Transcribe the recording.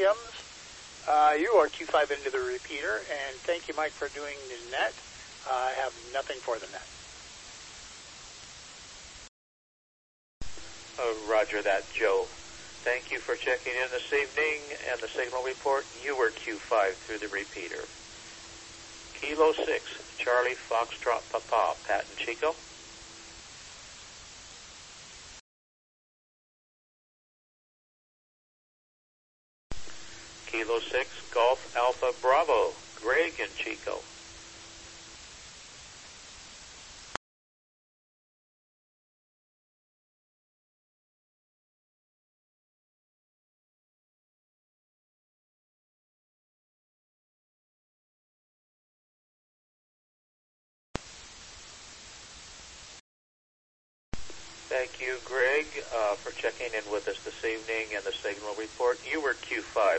Williams. You are Q5 into the repeater, and thank you, Mike, for doing the net. I have nothing for the net. Roger that, Joe. Thank you for checking in this evening and the signal report. You were Q5 through the repeater. Kilo 6, Charlie Foxtrot Papa, Pat and Chico. Kilo 6, Golf Alpha Bravo, Greg and Chico. Thank you, Greg, for checking in with us this evening and the signal report. You were Q5